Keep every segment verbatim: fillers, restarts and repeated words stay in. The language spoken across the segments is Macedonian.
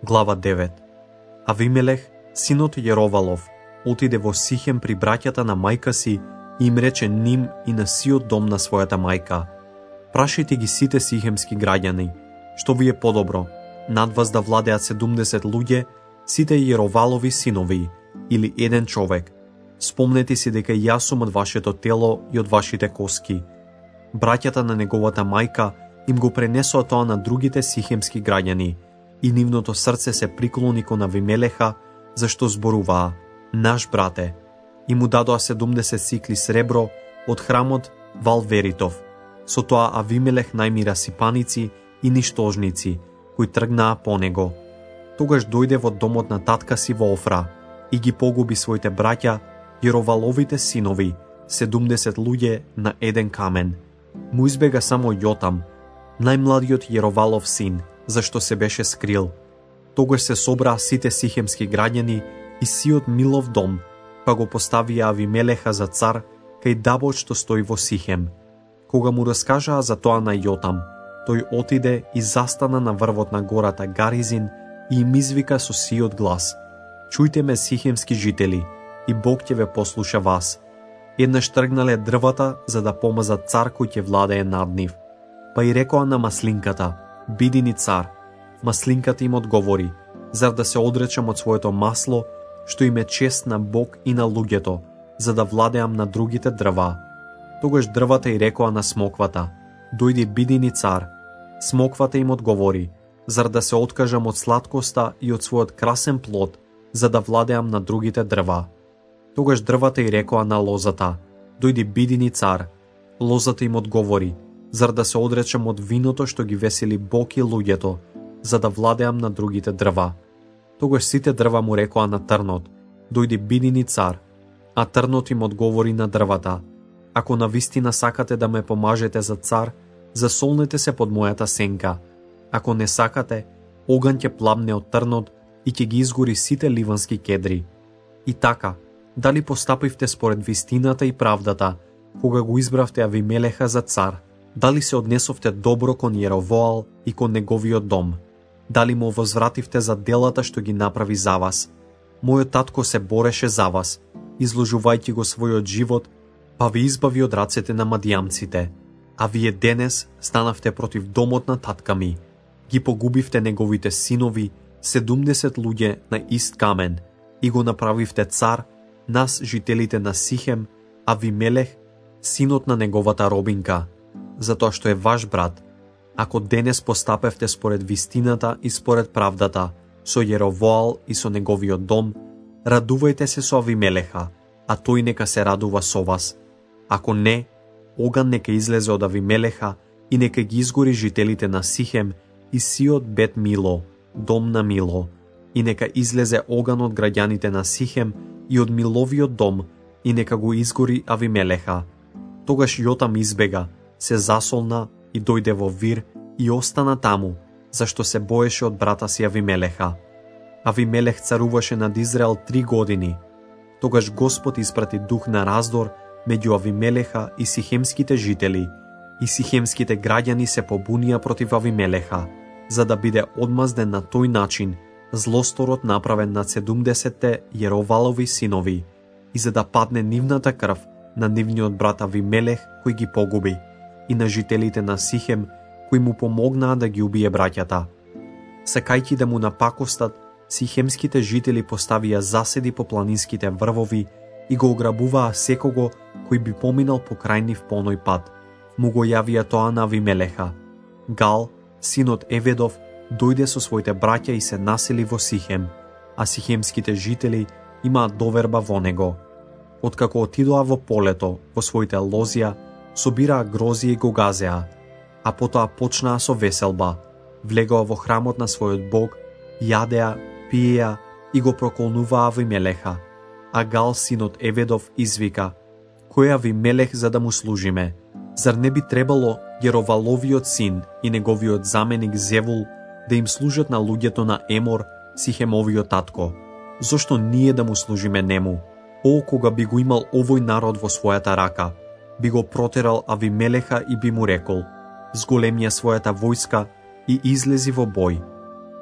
Глава девет. Авимелех, синот Јеровалов, отиде во Сихем при браќата на мајка си и им рече ним и на сиот дом на својата мајка: прашајте ги сите сихемски граѓани, што ви е подобро, над вас да владеат седумдесет луѓе, сите Јеровалови синови, или еден човек. Спомнете си дека јас сум од вашето тело и од вашите коски. Браќата на неговата мајка им го пренесоа тоа на другите сихемски граѓани, и нивното срце се приклони кон Авимелеха, зашто зборуваа: наш брате, и му дадоа седумдесет сикли сребро од храмот Валверитов. Со тоа Авимелех најми расипаници и ништожници, кои тргнаа по него. Тогаш дојде во домот на татка си во Офра и ги погуби своите браќа, Јероваловите синови, седумдесет луѓе на еден камен. Му избега само Јотам, најмладиот Јеровалов син, зашто се беше скрил. Тогаш се собраа сите сихемски граѓани и сиот Милов дом, па го поставија Авимелеха за цар кај Дабот што стои во Сихем. Кога му раскажаа за тоа на Јотам, тој отиде и застана на врвот на гората Гаризин и им извика со сиот глас: чујте ме, сихемски жители, и Бог ќе ве послуша вас. Еднаш тргнале дрвата за да помазат цар кој ќе владее над нив. Па и рекоа на маслинката: биди ни цар. Маслинката им одговори: зар да се одречам од своето масло, што им е чест на Бог и на луѓето, за да владеам на другите дрва. Тогаш дрвата и рекоа на смоквата: дојди, биди ни цар. Смоквата им одговори: зар да се откажам од сладкоста и од својот красен плод, за да владеам на другите дрва. Тогаш дрвата и рекоа на лозата: дојди, биди ни цар. Лозата им одговори: зар да се одречам од виното што ги весели Бог и луѓето, за да владеам на другите дрва. Тогаш сите дрва му рекоа на трнот: дојди, биди ни цар. А трнот им одговори на дрвата: ако навистина сакате да ме помажете за цар, засолнете се под мојата сенка. Ако не сакате, оган ќе пламне од трнот и ќе ги изгори сите ливански кедри. И така, дали постапивте според вистината и правдата, кога го избравте Авимелеха за цар? Дали се однесовте добро кон Јеровоал и кон неговиот дом? Дали му возвративте за делата што ги направи за вас? Мојот татко се бореше за вас, изложувајќи го својот живот, па ви избави од рацете на мадијамците. А вие денес станавте против домот на татка ми. Ги погубивте неговите синови, седумдесет луѓе на ист камен, и го направивте цар, нас жителите на Сихем, Авимелех, синот на неговата робинка, затоа што е ваш брат. Ако денес постапевте според вистината и според правдата, со Јеровоал и со неговиот дом, радувајте се со Авимелеха, а тој нека се радува со вас. Ако не, оган нека излезе од Авимелеха и нека ги изгори жителите на Сихем и сиот Бет Мило, дом на Мило, и нека излезе оган од граѓаните на Сихем и од Миловиот дом, и нека го изгори Авимелеха. Тогаш Јотам избега, се засолна и дојде во Вир и остана таму, зашто се боеше од брата си Авимелеха. Авимелех царуваше над Израел три години. Тогаш Господ испрати дух на раздор меѓу Авимелеха и сихемските жители, и сихемските граѓани се побунија против Авимелеха, за да биде одмазден на тој начин злосторот направен над седумдесетте Јеровалови синови, и за да падне нивната крв на нивниот брат Авимелех кој ги погуби, и на жителите на Сихем кои му помогнаа да ги убие браќата. Сакајќи да му напакостат, сихемските жители поставија заседи по планинските врвови и го ограбуваа секого кој би поминал покрај нив по оној пат. Му го јавија тоа на Авимелеха. Гал, синот Еведов, дојде со своите браќа и се насели во Сихем, а сихемските жители имаат доверба во него. Откако отидоа во полето, во своите лозија, собираа грозија и го газеа, а потоа почнаа со веселба, влегоа во храмот на својот Бог, јадеа, пиеа и го проколнуваа Авимелеха. А Гал, синот Еведов, извика: кој е Авимелех за да му служиме? Зар не би требало Јероваловиот син и неговиот заменик Зевул да им служат на луѓето на Емор, Сихемовиот татко? Зошто ние да му служиме нему? О, кога би го имал овој народ во својата рака, би го протерал Авимелеха и би му рекол: зголемија својата војска и излези во бој.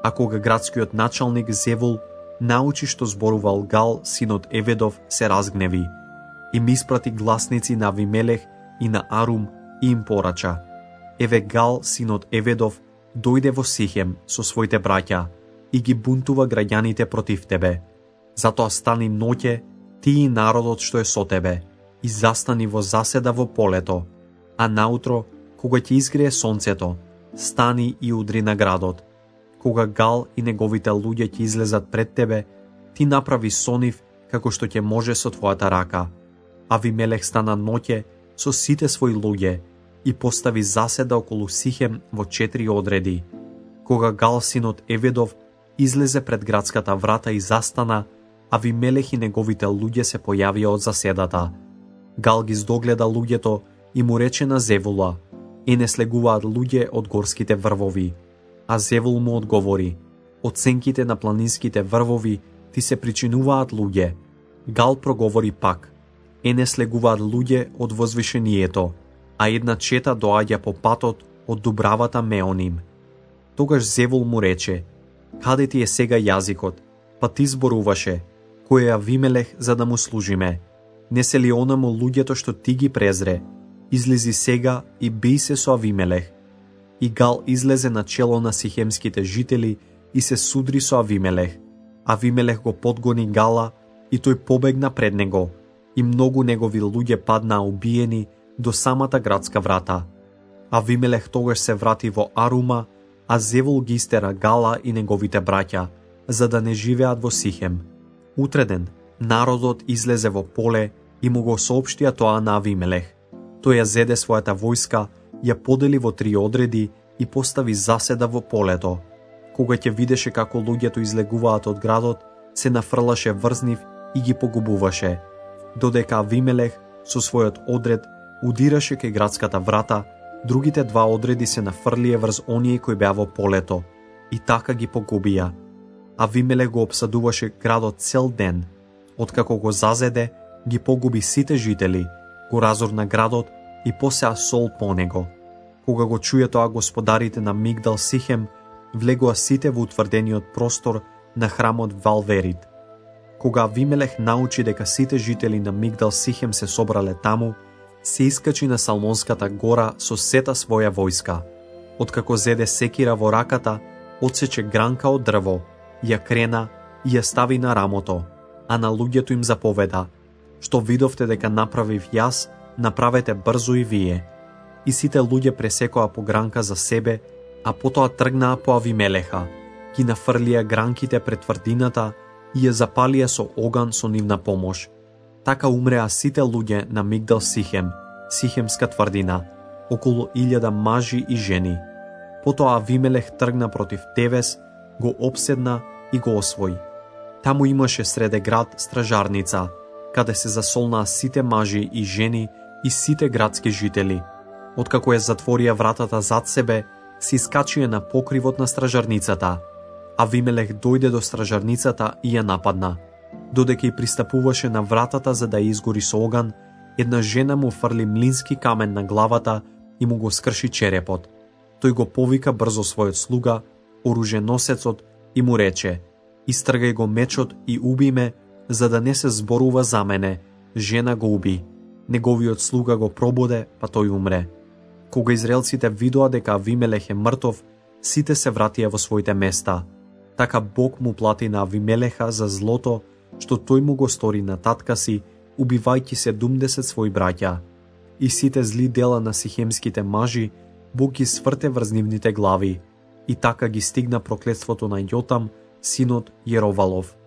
А кога градскиот началник Зевул научи што зборувал Гал, синот Еведов, се разгневи. Им испрати гласници на Авимелех и на Арум и им порача: еве Гал, синот Еведов, дојде во Сихем со своите браќа и ги бунтува граѓаните против тебе. Затоа стани ноќе, ти и народот што е со тебе, и застани во заседа во полето, а наутро, кога ќе изгрее сонцето, стани и удри на градот. Кога Гал и неговите луѓе ќе излезат пред тебе, ти направи со нив како што ќе може со твојата рака. Авимелех стана ноќе со сите своји луѓе и постави заседа околу Сихем во четири одреди. Кога Гал, синот Еведов, излезе пред градската врата и застана, Авимелех и неговите луѓе се појавија од заседата. Гал ги здогледа луѓето и му рече на Зевула: е не слегуваат луѓе од горските врвови. А Зевул му одговори: од сенките на планинските врвови ти се причинуваат луѓе. Гал проговори пак: е не слегуваат луѓе од возвишението, а една чета доаѓа по патот од дубравата Меоним. Тогаш Зевул му рече: каде ти е сега јазикот, па ти зборуваше, кој е Авимелех за да му служиме? Не се ли онаму луѓето што ти ги презре? Излези сега и бий се со Авимелех. И Гал излезе на чело на сихемските жители и се судри со Авимелех. Авимелех го подгони Гала и тој побегна пред него, и многу негови луѓе паднаа убиени до самата градска врата. Авимелех тогаш се врати во Арума, а Зевул ги истера Гала и неговите браќа, за да не живеат во Сихем. Утреден, народот излезе во поле и му го соопштија тоа на Авимелех. Тој ја зеде својата војска, ја подели во три одреди и постави заседа во полето. Кога ќе видеше како луѓето излегуваат од градот, се нафрлаше врз нив и ги погубуваше, додека Авимелех со својот одред удираше кај градската врата, другите два одреди се нафрлија врз оние кои беа во полето и така ги погубија. Авимелех го обсадуваше градот цел ден. Откако го зазеде, ги погуби сите жители, го разорна градот и посеа сол по него. Кога го чуја тоа господарите на Мигдал Сихем, влегоа сите во утврдениот простор на храмот Валверит. Кога Авимелех научи дека сите жители на Мигдал Сихем се собрале таму, се искачи на Салмонската гора со сета своја војска. Откако зеде секира во раката, одсече гранка од дрво, ја крена и ја стави на рамото, а на луѓето им заповеда: што видовте дека направив јас, направете брзо и вие. И сите луѓе пресекоа по гранка за себе, а потоа тргнаа по Авимелеха, ги нафрлија гранките пред тврдината и ја запалија со оган со нивна помош. Така умреа сите луѓе на Мигдал Сихем, Сихемска тврдина, околу илјада мажи и жени. Потоа Авимелех тргна против Тевес, го обседна и го освои. Таму имаше среде град стражарница, каде се засолнаа сите мажи и жени и сите градски жители. Откако ја затворија вратата зад себе, се искачија на покривот на стражарницата. Авимелех дојде до стражарницата и ја нападна. Додека ја пристапуваше на вратата за да ја изгори со оган, една жена му фрли млински камен на главата и му го скрши черепот. Тој го повика брзо својот слуга, оруженосецот, и му рече: истргај го мечот и уби ме, за да не се зборува за мене, жена го уби. Неговиот слуга го прободе, па тој умре. Кога израелците видоа дека Авимелех е мртов, сите се вратија во своите места. Така Бог му плати на Авимелеха за злото што тој му го стори на татка си, убивајќи седумдесет своји браќа. И сите зли дела на сихемските мажи Бог ги сврте врз нивните глави, и така ги стигна проклетството на Јотам, синот Јеровалов.